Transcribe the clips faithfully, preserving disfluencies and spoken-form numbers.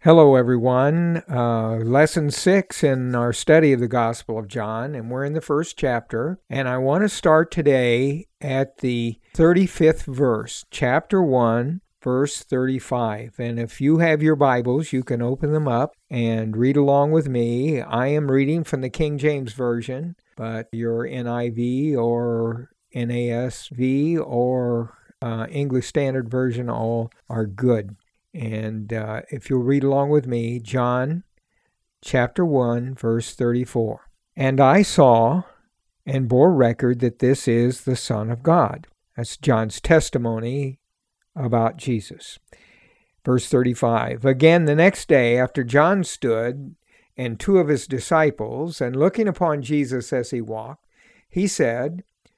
Hello, everyone. Uh, lesson six in our study of the Gospel of John, and we're in the first chapter. And I want to start today at the thirty-fifth verse, chapter one, verse thirty-five. And if you have your Bibles, you can open them up and read along with me. I am reading from the King James Version, but your N I V or N A S V or uh, English Standard Version all are good. And uh, if you'll read along with me, John chapter one, verse thirty-four. And I saw and bore record that this is the Son of God. That's John's testimony about Jesus. Verse thirty-five. Again, the next day, after John stood and two of his disciples, and looking upon Jesus as he walked, he said,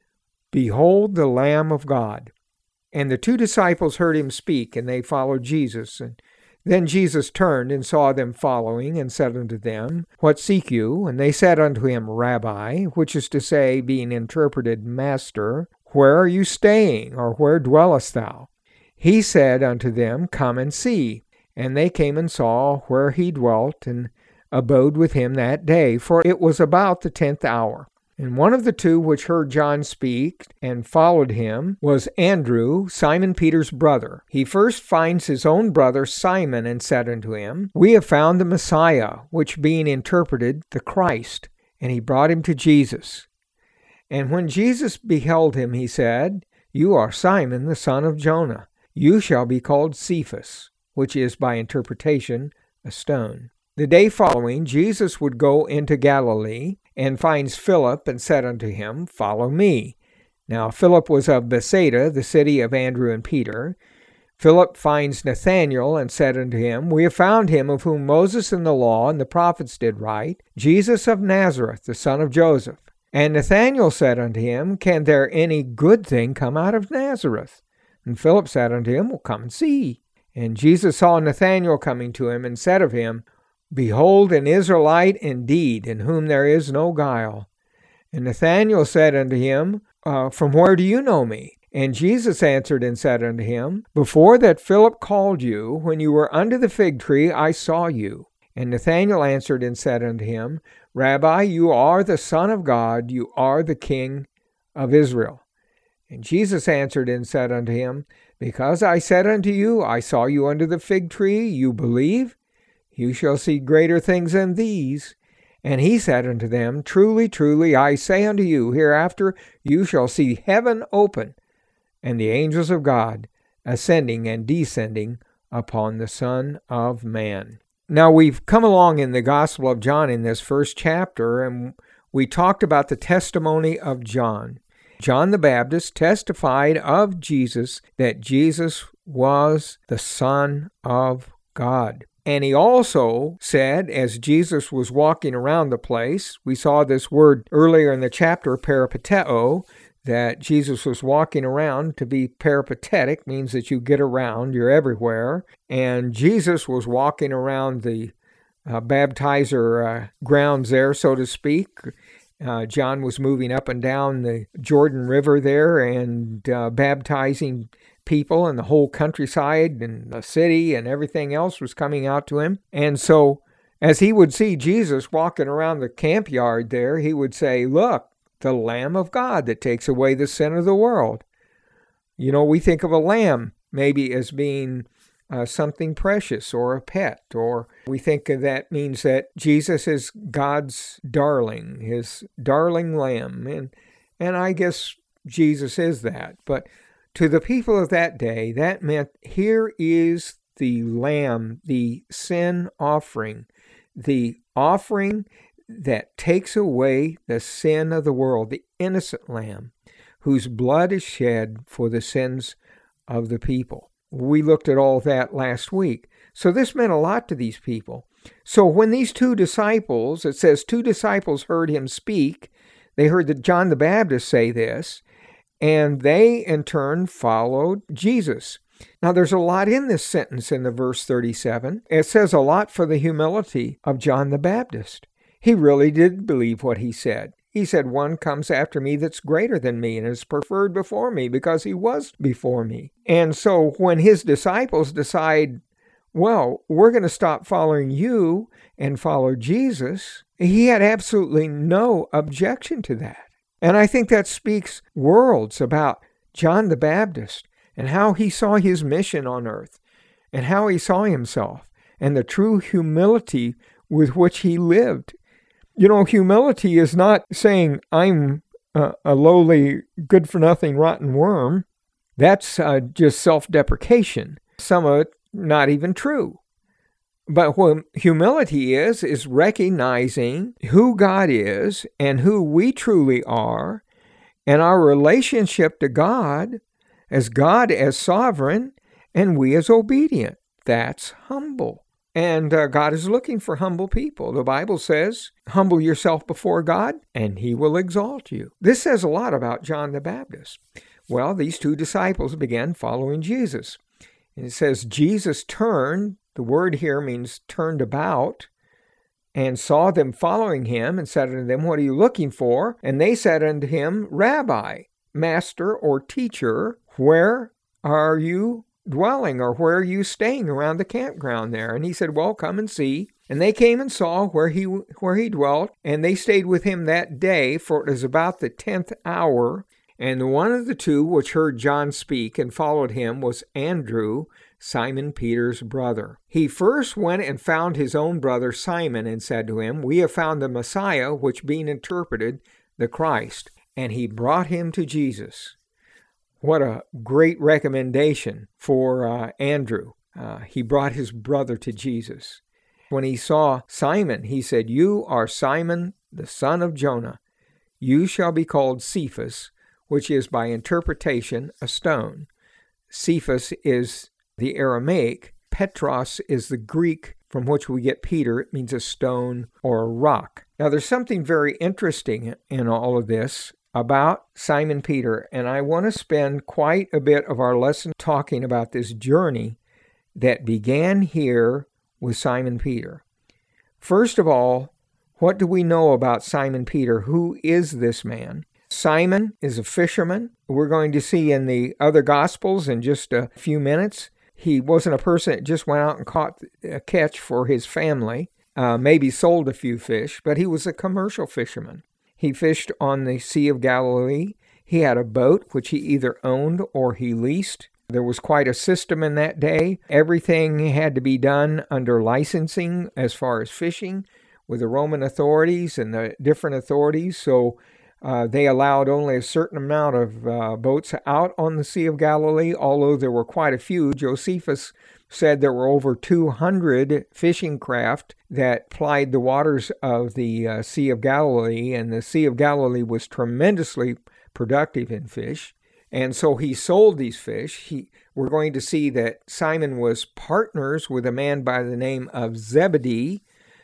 Behold the Lamb of God. And the two disciples heard him speak, and they followed Jesus. And then Jesus turned and saw them following, and said unto them, What seek you? And they said unto him, Rabbi, which is to say, being interpreted, Master, where are you staying, or where dwellest thou? He said unto them, Come and see. And they came and saw where he dwelt, and abode with him that day, for it was about the tenth hour. And one of the two which heard John speak and followed him was Andrew, Simon Peter's brother. He first finds his own brother Simon, and said unto him, We have found the Messiah, which being interpreted, the Christ. And he brought him to Jesus. And when Jesus beheld him, he said, You are Simon, the son of Jonah. You shall be called Cephas, which is by interpretation a stone. The day following, Jesus would go into Galilee, and finds Philip, and said unto him, Follow me. Now Philip was of Bethsaida, the city of Andrew and Peter. Philip finds Nathanael, and said unto him, We have found him of whom Moses and the law and the prophets did write, Jesus of Nazareth, the son of Joseph. And Nathanael said unto him, Can there any good thing come out of Nazareth? And Philip said unto him, Well, come and see. And Jesus saw Nathanael coming to him, and said of him, Behold, an Israelite indeed, in whom there is no guile. And Nathanael said unto him, uh, From where do you know me? And Jesus answered and said unto him, Before that Philip called you, when you were under the fig tree, I saw you. And Nathanael answered and said unto him, Rabbi, you are the Son of God, you are the King of Israel. And Jesus answered and said unto him, Because I said unto you, I saw you under the fig tree, you believe? You shall see greater things than these. And he said unto them, Truly, truly, I say unto you, hereafter you shall see heaven open, and the angels of God ascending and descending upon the Son of Man. Now, we've come along in the Gospel of John in this first chapter, and we talked about the testimony of John. John the Baptist testified of Jesus that Jesus was the Son of God. And he also said, as Jesus was walking around the place, we saw this word earlier in the chapter, peripateo, that Jesus was walking around. To be peripatetic means that you get around, you're everywhere. And Jesus was walking around the uh, baptizer uh, grounds there, so to speak. Uh, John was moving up and down the Jordan River there and uh, baptizing people, and the whole countryside and the city and everything else was coming out to him. And so as he would see Jesus walking around the camp yard there, he would say, Look, the Lamb of God that takes away the sin of the world. You know, we think of a lamb maybe as being uh, something precious or a pet, or we think of that means that Jesus is God's darling, his darling lamb. And, and I guess Jesus is that. But to the people of that day, that meant, here is the lamb, the sin offering, the offering that takes away the sin of the world, the innocent lamb, whose blood is shed for the sins of the people. We looked at all that last week. So this meant a lot to these people. So when these two disciples, it says two disciples heard him speak, they heard that John the Baptist say this, and they, in turn, followed Jesus. Now, there's a lot in this sentence in the verse thirty-seven. It says a lot for the humility of John the Baptist. He really did believe what he said. He said, One comes after me that's greater than me and is preferred before me because he was before me. And so when his disciples decide, well, we're going to stop following you and follow Jesus. He had absolutely no objection to that. And I think that speaks worlds about John the Baptist and how he saw his mission on earth and how he saw himself and the true humility with which he lived. You know, humility is not saying I'm a, a lowly, good-for-nothing, rotten worm. That's uh, just self-deprecation. Some of it not even true. But what humility is, is recognizing who God is and who we truly are and our relationship to God as God as sovereign and we as obedient. That's humble. And uh, God is looking for humble people. The Bible says, humble yourself before God and he will exalt you. This says a lot about John the Baptist. Well, these two disciples began following Jesus. And it says, Jesus turned, the word here means turned about, and saw them following him, and said unto them, what are you looking for? And they said unto him, Rabbi, Master, or Teacher, where are you dwelling, or where are you staying around the campground there? And he said, well, come and see. And they came and saw where he where he dwelt, and they stayed with him that day, for it was about the tenth hour. And one of the two which heard John speak and followed him was Andrew, Simon Peter's brother. He first went and found his own brother Simon and said to him, we have found the Messiah, which being interpreted, the Christ. And he brought him to Jesus. What a great recommendation for uh, Andrew. Uh, he brought his brother to Jesus. When he saw Simon, he said, you are Simon, the son of Jonah. You shall be called Cephas, which is by interpretation a stone. Cephas is the Aramaic. Petros is the Greek from which we get Peter. It means a stone or a rock. Now, there's something very interesting in all of this about Simon Peter, and I want to spend quite a bit of our lesson talking about this journey that began here with Simon Peter. First of all, what do we know about Simon Peter? Who is this man? Simon is a fisherman. We're going to see in the other Gospels in just a few minutes. He wasn't a person that just went out and caught a catch for his family, uh, maybe sold a few fish, but he was a commercial fisherman. He fished on the Sea of Galilee. He had a boat, which he either owned or he leased. There was quite a system in that day. Everything had to be done under licensing as far as fishing with the Roman authorities and the different authorities. So Uh, they allowed only a certain amount of uh, boats out on the Sea of Galilee, although there were quite a few. Josephus said there were over two hundred fishing craft that plied the waters of the uh, Sea of Galilee, and the Sea of Galilee was tremendously productive in fish. And so he sold these fish. He, we're going to see that Simon was partners with a man by the name of Zebedee,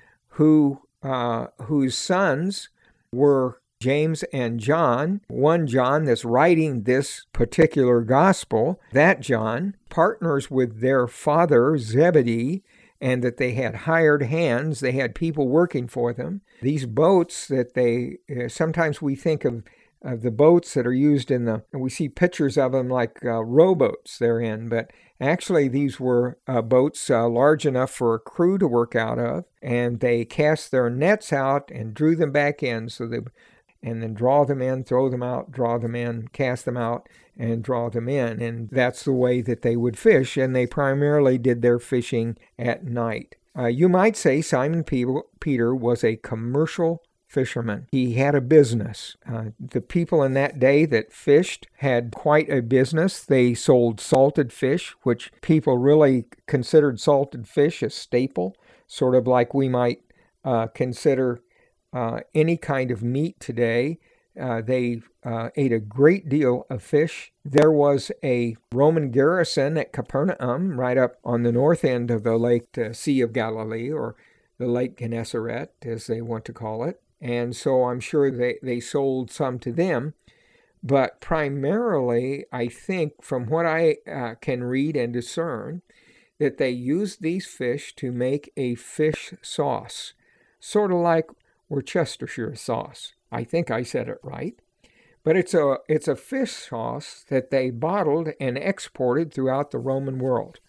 who uh, whose sons were James and John. One John that's writing this particular gospel, that John, partners with their father Zebedee, and that they had hired hands, they had people working for them. These boats that they, uh, sometimes we think of, of the boats that are used in the, and we see pictures of them like uh, rowboats they're in, but actually these were uh, boats uh, large enough for a crew to work out of, and they cast their nets out and drew them back in, so they and then draw them in, throw them out, draw them in, cast them out, and draw them in. And that's the way that they would fish, and they primarily did their fishing at night. Uh, you might say Simon Peter was a commercial fisherman. He had a business. Uh, the people in that day that fished had quite a business. They sold salted fish, which people really considered salted fish a staple, sort of like we might uh, consider Uh, any kind of meat today. Uh, they uh, ate a great deal of fish. There was a Roman garrison at Capernaum, right up on the north end of the Lake uh, Sea of Galilee, or the Lake Gennesaret, as they want to call it. And so I'm sure they, they sold some to them. But primarily, I think, from what I uh, can read and discern, that they used these fish to make a fish sauce, sort of like Worcestershire sauce. I think I said it right. But it's a it's a fish sauce that they bottled and exported throughout the Roman world.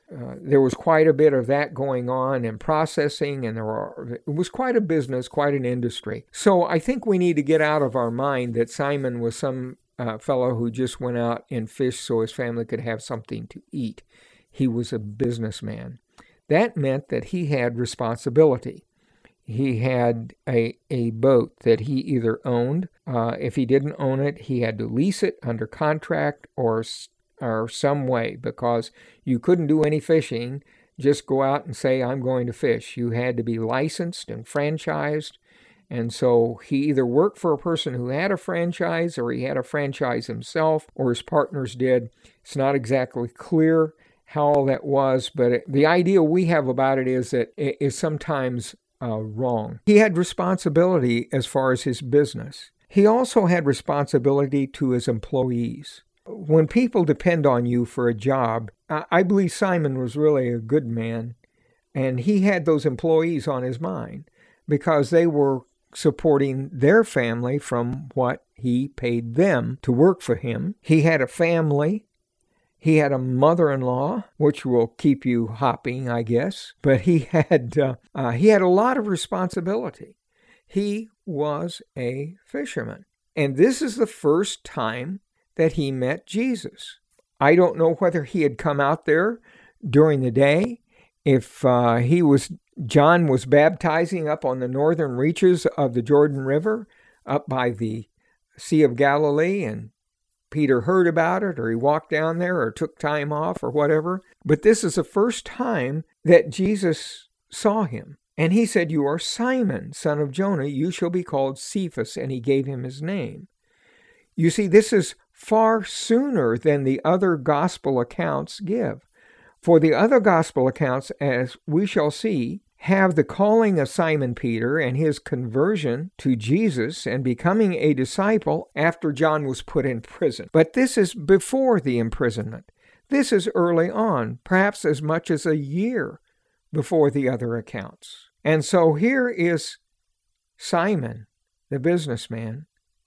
Uh, there was quite a bit of that going on and processing, and there were, it was quite a business, quite an industry. So I think we need to get out of our mind that Simon was some uh, fellow who just went out and fished so his family could have something to eat. He was a businessman. That meant that he had responsibility. He had a, a boat that he either owned. Uh, if he didn't own it, he had to lease it under contract or or some way, because you couldn't do any fishing, just go out and say, I'm going to fish. You had to be licensed and franchised. And so he either worked for a person who had a franchise, or he had a franchise himself, or his partners did. It's not exactly clear how all that was, but it, the idea we have about it is that it is sometimes uh, wrong. He had responsibility as far as his business. He also had responsibility to his employees. When people depend on you for a job, I believe Simon was really a good man, and he had those employees on his mind because they were supporting their family from what he paid them to work for him. He had a family. He had a mother-in-law, which will keep you hopping, I guess, but he had uh, uh, he had a lot of responsibility. He was a fisherman, and this is the first time that he met Jesus. I don't know whether he had come out there during the day, if uh, he was, John was baptizing up on the northern reaches of the Jordan River, up by the Sea of Galilee, and Peter heard about it, or he walked down there, or took time off, or whatever. But this is the first time that Jesus saw him. And he said, "You are Simon, son of Jonah. You shall be called Cephas." And he gave him his name. You see, this is far sooner than the other gospel accounts give. For the other gospel accounts, as we shall see, have the calling of Simon Peter and his conversion to Jesus and becoming a disciple after John was put in prison. But this is before the imprisonment. This is early on, perhaps as much as a year before the other accounts. And so here is Simon, the businessman,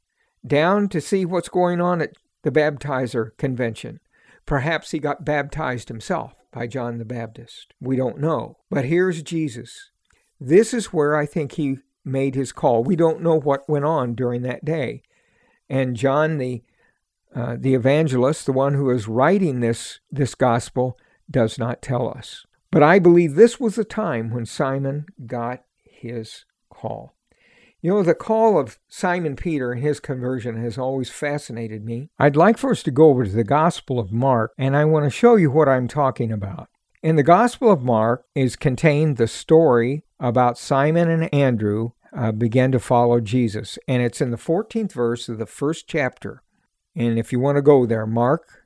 down to see what's going on at the baptizer convention. Perhaps he got baptized himself by John the Baptist. We don't know. But here's Jesus. This is where I think he made his call. We don't know what went on during that day. And John, the uh, the evangelist, the one who is writing this, this gospel, does not tell us. But I believe this was the time when Simon got his call. You know, the call of Simon Peter and his conversion has always fascinated me. I'd like for us to go over to the Gospel of Mark, and I want to show you what I'm talking about. In the Gospel of Mark is contained the story about Simon and Andrew uh, began to follow Jesus, and it's in the fourteenth verse of the first chapter. And if you want to go there, Mark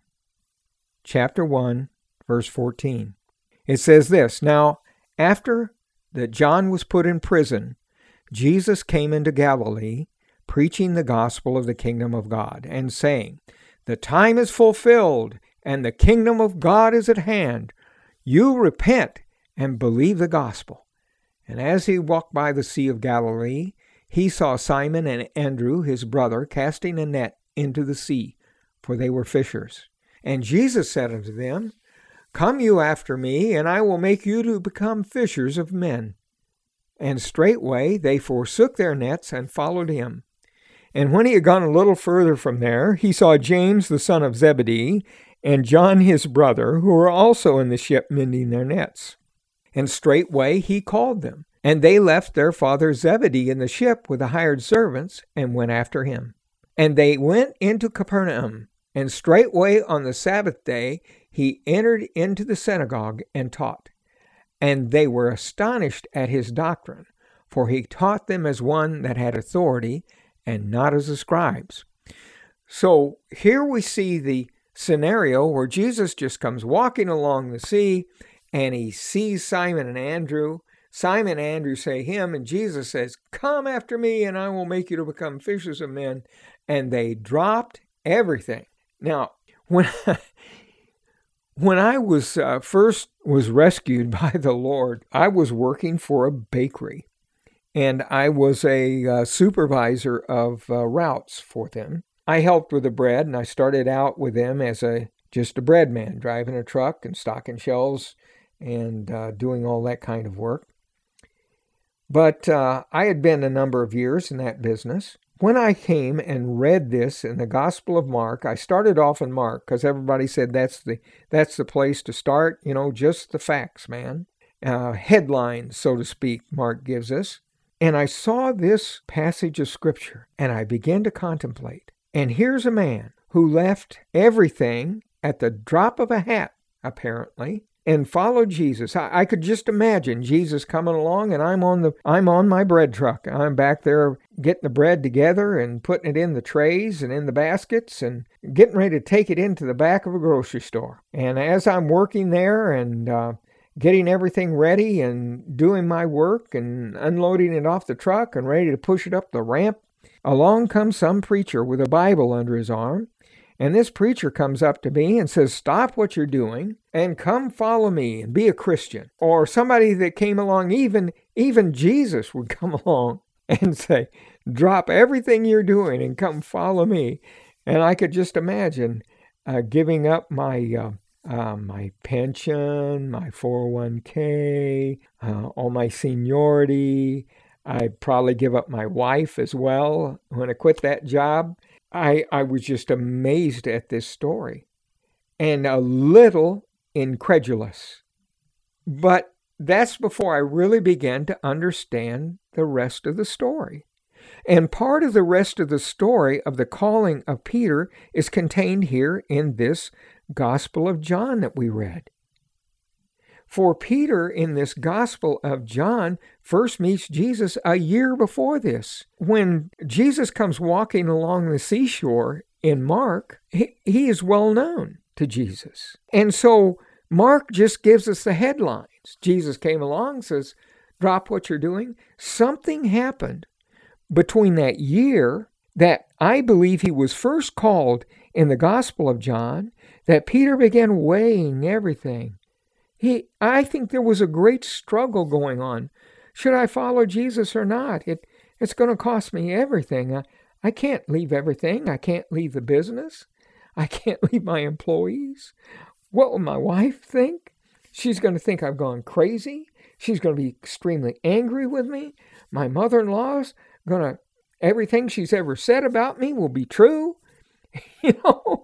chapter one, verse fourteen. It says this, "Now, after that John was put in prison, Jesus came into Galilee, preaching the gospel of the kingdom of God, and saying, 'The time is fulfilled, and the kingdom of God is at hand. You repent and believe the gospel.' And as he walked by the Sea of Galilee, he saw Simon and Andrew, his brother, casting a net into the sea, for they were fishers. And Jesus said unto them, 'Come you after me, and I will make you to become fishers of men.' And straightway they forsook their nets and followed him. And when he had gone a little further from there, he saw James the son of Zebedee and John his brother, who were also in the ship mending their nets. And straightway he called them. And they left their father Zebedee in the ship with the hired servants and went after him. And they went into Capernaum. And straightway on the Sabbath day he entered into the synagogue and taught. And they were astonished at his doctrine, for he taught them as one that had authority, and not as the scribes." So here we see the scenario where Jesus just comes walking along the sea, and he sees Simon and Andrew. Simon and Andrew say him, and Jesus says, "Come after me, and I will make you to become fishers of men." And they dropped everything. Now, when When I was uh, first was rescued by the Lord, I was working for a bakery, and I was a uh, supervisor of uh, routes for them. I helped with the bread, and I started out with them as a just a bread man, driving a truck and stocking shelves and uh, doing all that kind of work. But uh, I had been a number of years in that business. When I came and read this in the Gospel of Mark, I started off in Mark because everybody said that's the that's the place to start, you know, just the facts, man. Uh, headlines, so to speak, Mark gives us. And I saw this passage of Scripture, and I began to contemplate. And here's a man who left everything at the drop of a hat, apparently, and followed Jesus. I, I could just imagine Jesus coming along, and I'm on the I'm on my bread truck. I'm back there getting the bread together and putting it in the trays and in the baskets and getting ready to take it into the back of a grocery store. And as I'm working there and uh, getting everything ready and doing my work and unloading it off the truck and ready to push it up the ramp, along comes some preacher with a Bible under his arm. And this preacher comes up to me and says, "Stop what you're doing and come follow me and be a Christian." Or somebody that came along, even, even Jesus would come along and say, "Drop everything you're doing and come follow me." And I could just imagine uh, giving up my uh, uh, my pension, my four oh one k, uh, all my seniority. I'd probably give up my wife as well when I quit that job. I, I was just amazed at this story and a little incredulous. But that's before I really began to understand the rest of the story. And part of the rest of the story of the calling of Peter is contained here in this Gospel of John that we read. For Peter in this Gospel of John first meets Jesus a year before this. When Jesus comes walking along the seashore in Mark, he, he is well known to Jesus. And so Mark just gives us the headlines. Jesus came along, says, "Drop what you're doing." Something happened between that year that I believe he was first called in the Gospel of John, that Peter began weighing everything. He, I think there was a great struggle going on. Should I follow Jesus or not? It, it's going to cost me everything. I, I can't leave everything. I can't leave the business. I can't leave my employees. What will my wife think? She's going to think I've gone crazy. She's going to be extremely angry with me. My mother-in-law's going to, everything she's ever said about me will be true. You know,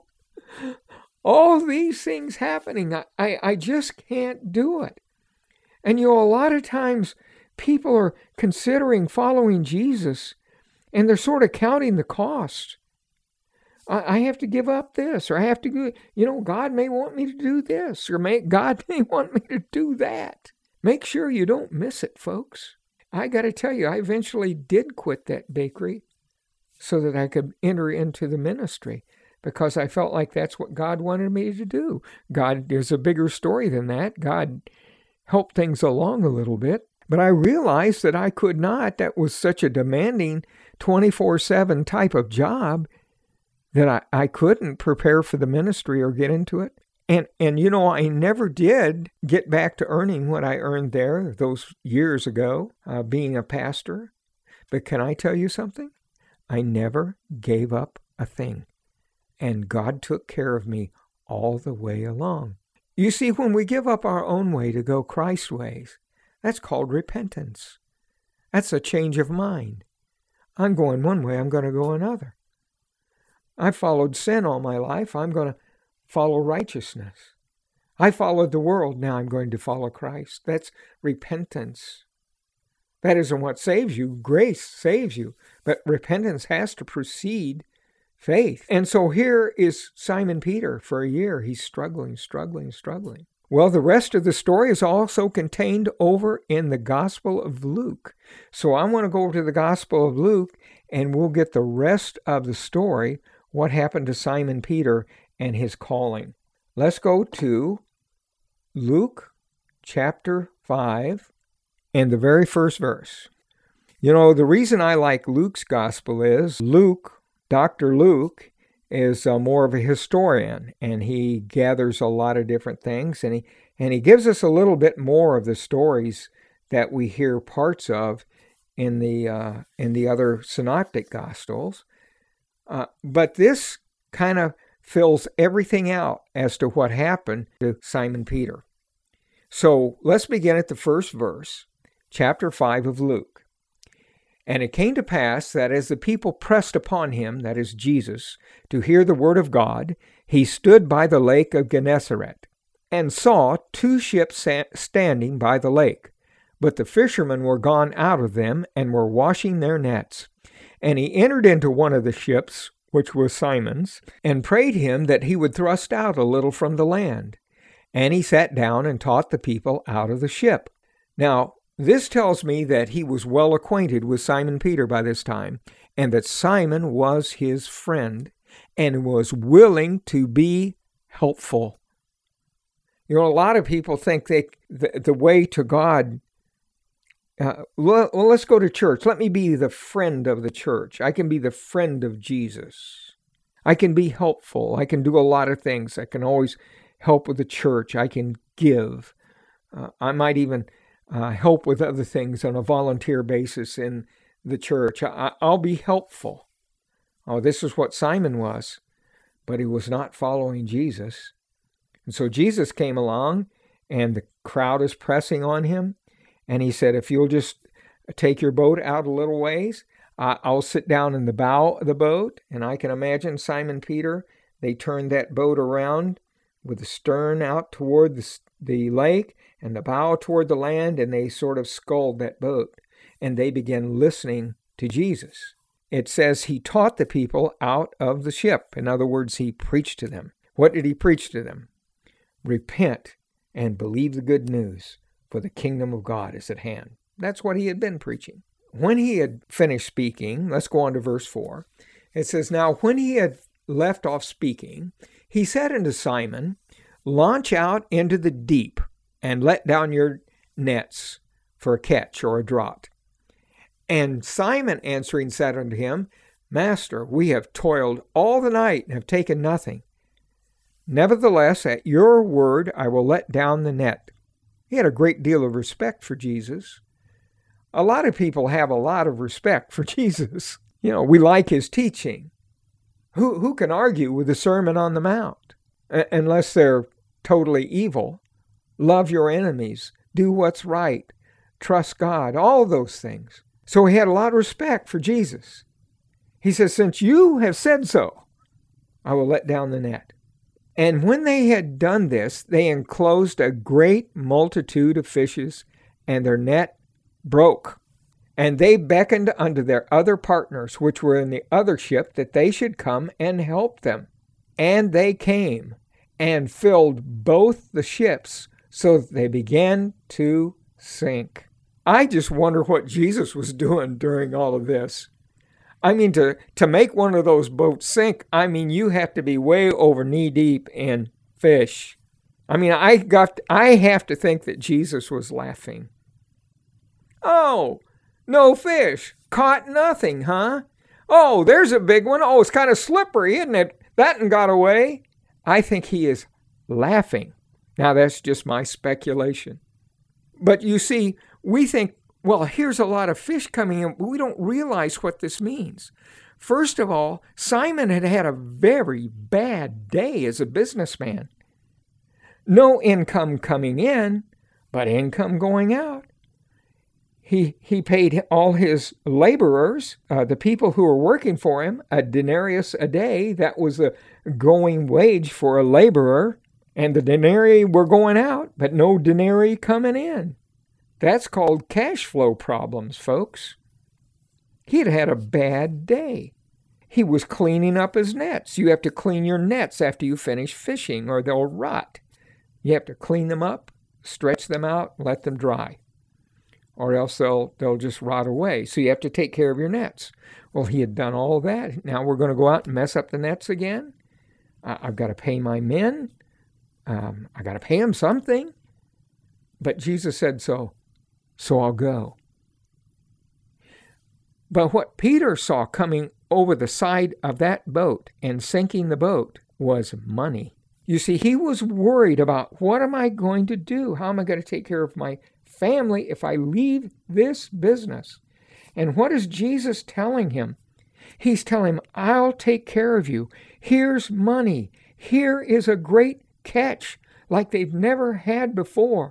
all these things happening, I, I, I just can't do it. And you know, a lot of times people are considering following Jesus and they're sort of counting the cost. I, I have to give up this, or I have to go, you know, God may want me to do this, or may, God may want me to do that. Make sure you don't miss it, folks. I got to tell you, I eventually did quit that bakery so that I could enter into the ministry, because I felt like that's what God wanted me to do. God, there's a bigger story than that. God helped things along a little bit. But I realized that I could not. That was such a demanding twenty-four seven type of job that I, I couldn't prepare for the ministry or get into it. And, and you know, I never did get back to earning what I earned there those years ago, uh, being a pastor. But can I tell you something? I never gave up a thing. And God took care of me all the way along. You see, when we give up our own way to go Christ's ways, that's called repentance. That's a change of mind. I'm going one way, I'm going to go another. I followed sin all my life, I'm going to follow righteousness. I followed the world, now I'm going to follow Christ. That's repentance. That isn't what saves you. Grace saves you. But repentance has to precede faith. And so here is Simon Peter. For a year, he's struggling, struggling, struggling. Well, the rest of the story is also contained over in the Gospel of Luke. So I want to go over to the Gospel of Luke, and we'll get the rest of the story, what happened to Simon Peter and his calling. Let's go to Luke chapter five and the very first verse. You know, the reason I like Luke's gospel is Luke, Doctor Luke, is uh, more of a historian, and he gathers a lot of different things, and he and he gives us a little bit more of the stories that we hear parts of in the uh, in the other synoptic gospels. Uh, but this kind of fills everything out as to what happened to Simon Peter. So let's begin at the first verse, chapter five of Luke. And it came to pass that as the people pressed upon him, that is Jesus, to hear the word of God, he stood by the lake of Gennesaret, and saw two ships standing by the lake. But the fishermen were gone out of them, and were washing their nets. And he entered into one of the ships, which was Simon's, and prayed him that he would thrust out a little from the land. And he sat down and taught the people out of the ship. Now, this tells me that he was well acquainted with Simon Peter by this time, and that Simon was his friend and was willing to be helpful. You know, a lot of people think they the, the way to God, uh, well, well, let's go to church. Let me be the friend of the church. I can be the friend of Jesus. I can be helpful. I can do a lot of things. I can always help with the church. I can give. Uh, I might even uh, help with other things on a volunteer basis in the church. I, I'll be helpful. Oh, this is what Simon was, but he was not following Jesus. And so Jesus came along, and the crowd is pressing on him, and he said, if you'll just take your boat out a little ways, uh, I'll sit down in the bow of the boat. And I can imagine Simon Peter, they turned that boat around with the stern out toward the, the lake and the bow toward the land, and they sort of sculled that boat, and they began listening to Jesus. It says he taught the people out of the ship. In other words, he preached to them. What did he preach to them? Repent and believe the good news, for the kingdom of God is at hand. That's what he had been preaching. When he had finished speaking, let's go on to verse four. It says, now when he had left off speaking, he said unto Simon, launch out into the deep and let down your nets for a catch or a draught. And Simon answering said unto him, Master, we have toiled all the night and have taken nothing. Nevertheless, at your word I will let down the net. He had a great deal of respect for Jesus. A lot of people have a lot of respect for Jesus. You know, we like his teaching. Who, who can argue with the Sermon on the Mount? A- unless they're totally evil. Love your enemies. Do what's right. Trust God. All those things. So he had a lot of respect for Jesus. He says, since you have said so, I will let down the net. And when they had done this, they enclosed a great multitude of fishes, and their net broke. And they beckoned unto their other partners, which were in the other ship, that they should come and help them. And they came and filled both the ships, so that they began to sink. I just wonder what Jesus was doing during all of this. I mean, to, to make one of those boats sink, I mean, you have to be way over knee deep in fish. I mean, I got, I have to think that Jesus was laughing. Oh, no fish. Caught nothing, huh? Oh, there's a big one. Oh, it's kind of slippery, isn't it? That one got away. I think he is laughing. Now, that's just my speculation. But you see, we think, well, here's a lot of fish coming in. We don't realize what this means. First of all, Simon had had a very bad day as a businessman. No income coming in, but income going out. He, he paid all his laborers, uh, the people who were working for him, a denarius a day. That was a going wage for a laborer. And the denarii were going out, but no denarii coming in. That's called cash flow problems, folks. He had had a bad day. He was cleaning up his nets. You have to clean your nets after you finish fishing, or they'll rot. You have to clean them up, stretch them out, let them dry, or else they'll, they'll just rot away. So you have to take care of your nets. Well, he had done all that. Now we're going to go out and mess up the nets again? Uh, I've got to pay my men. Um, I got to pay them something. But Jesus said so. So I'll go. But what Peter saw coming over the side of that boat and sinking the boat was money. You see, he was worried about, what am I going to do? How am I going to take care of my family if I leave this business? And what is Jesus telling him? He's telling him, I'll take care of you. Here's money. Here is a great catch like they've never had before.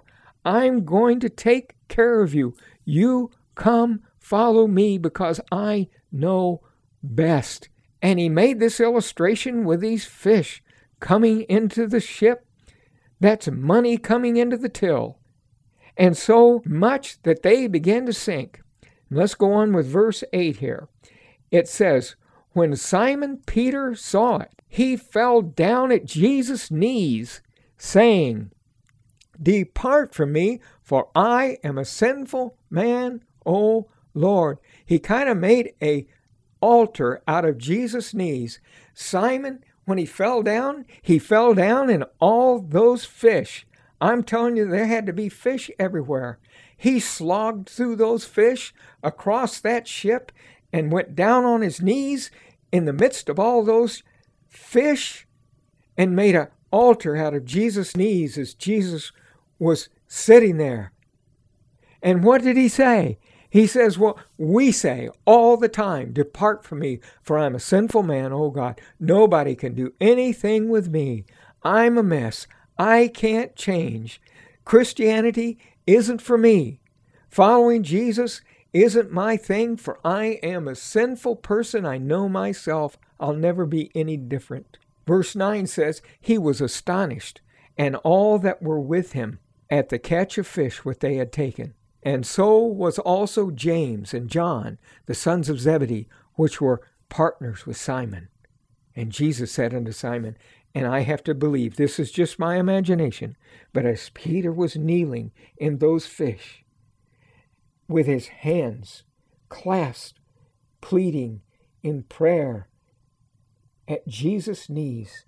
I'm going to take care of you. You come follow me because I know best. And he made this illustration with these fish coming into the ship. That's money coming into the till. And so much that they began to sink. Let's go on with verse eight here. It says, when Simon Peter saw it, he fell down at Jesus' knees, saying, depart from me, for I am a sinful man, O Lord. He kind of made a altar out of Jesus' knees. Simon, when he fell down, he fell down in all those fish. I'm telling you, there had to be fish everywhere. He slogged through those fish across that ship and went down on his knees in the midst of all those fish and made an altar out of Jesus' knees as Jesus was sitting there. And what did he say? He says, well, we say all the time, depart from me, for I'm a sinful man, oh God. Nobody can do anything with me. I'm a mess. I can't change. Christianity isn't for me. Following Jesus isn't my thing, for I am a sinful person. I know myself. I'll never be any different. Verse nine says, he was astonished, and all that were with him, at the catch of fish which they had taken. And so was also James and John, the sons of Zebedee, which were partners with Simon. And Jesus said unto Simon, and I have to believe this is just my imagination, but as Peter was kneeling in those fish, with his hands clasped, pleading in prayer at Jesus' knees,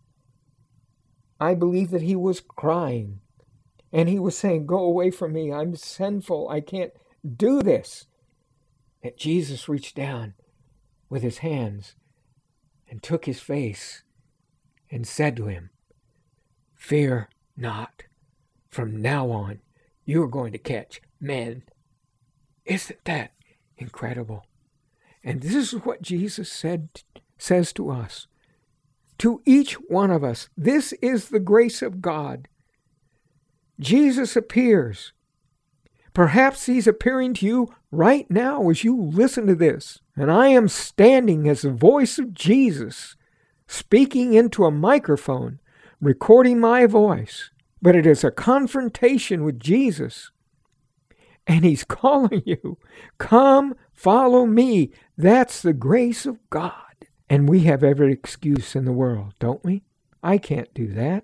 I believe that he was crying. And he was saying, go away from me. I'm sinful. I can't do this. That Jesus reached down with his hands and took his face and said to him, fear not. From now on, you are going to catch men. Isn't that incredible? And this is what Jesus said, says to us. To each one of us, this is the grace of God. Jesus appears. Perhaps he's appearing to you right now as you listen to this. And I am standing as the voice of Jesus, speaking into a microphone, recording my voice. But it is a confrontation with Jesus. And he's calling you, come follow me. That's the grace of God. And we have every excuse in the world, don't we? I can't do that.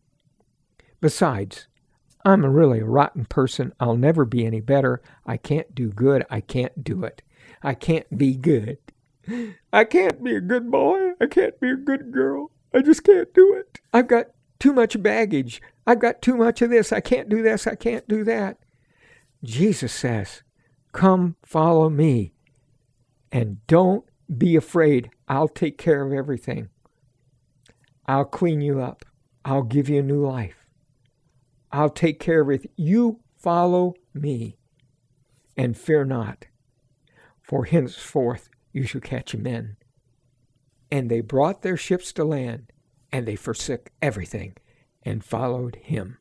Besides, I'm a really rotten person. I'll never be any better. I can't do good. I can't do it. I can't be good. I can't be a good boy. I can't be a good girl. I just can't do it. I've got too much baggage. I've got too much of this. I can't do this. I can't do that. Jesus says, come follow me and don't be afraid. I'll take care of everything. I'll clean you up. I'll give you a new life. I'll take care of it. You follow me and fear not, for henceforth you shall catch men. And they brought their ships to land, and they forsook everything and followed him.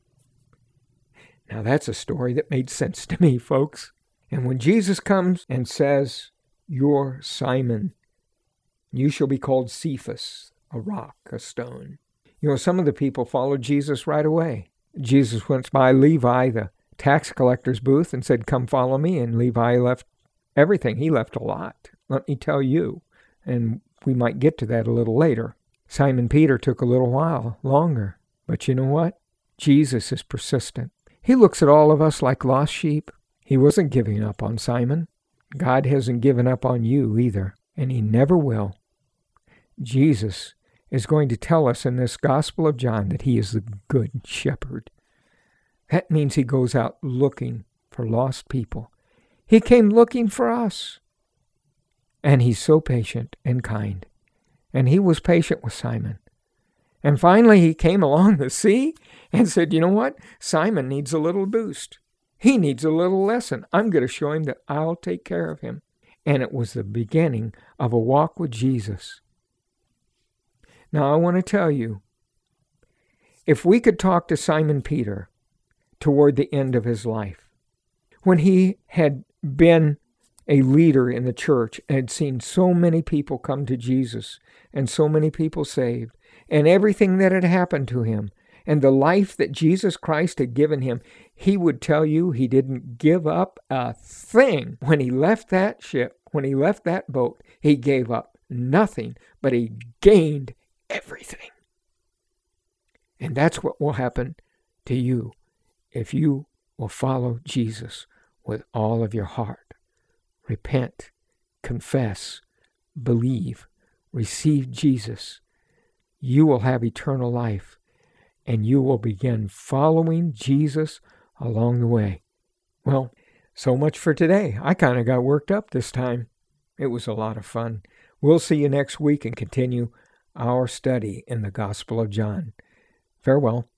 Now that's a story that made sense to me, folks. And when Jesus comes and says, you're Simon, you shall be called Cephas, a rock, a stone. You know, some of the people followed Jesus right away. Jesus went by Levi, the tax collector's booth, and said, come follow me. And Levi left everything. He left a lot, let me tell you. And we might get to that a little later. Simon Peter took a little while longer. But you know what? Jesus is persistent. He looks at all of us like lost sheep. He wasn't giving up on Simon. God hasn't given up on you either, and he never will. Jesus is going to tell us in this Gospel of John that he is the good shepherd. That means he goes out looking for lost people. He came looking for us. And he's so patient and kind. And he was patient with Simon. And finally he came along the sea and said, you know what? Simon needs a little boost. He needs a little lesson. I'm going to show him that I'll take care of him. And it was the beginning of a walk with Jesus. Now I want to tell you, if we could talk to Simon Peter, toward the end of his life. When he had been a leader in the church and had seen so many people come to Jesus and so many people saved, and everything that had happened to him, and the life that Jesus Christ had given him, he would tell you he didn't give up a thing. When he left that ship, when he left that boat, he gave up nothing, but he gained everything. And that's what will happen to you if you will follow Jesus with all of your heart. Repent, confess, believe, receive Jesus. You will have eternal life, and you will begin following Jesus along the way. Well, so much for today. I kind of got worked up this time. It was a lot of fun. We'll see you next week and continue our study in the Gospel of John. Farewell.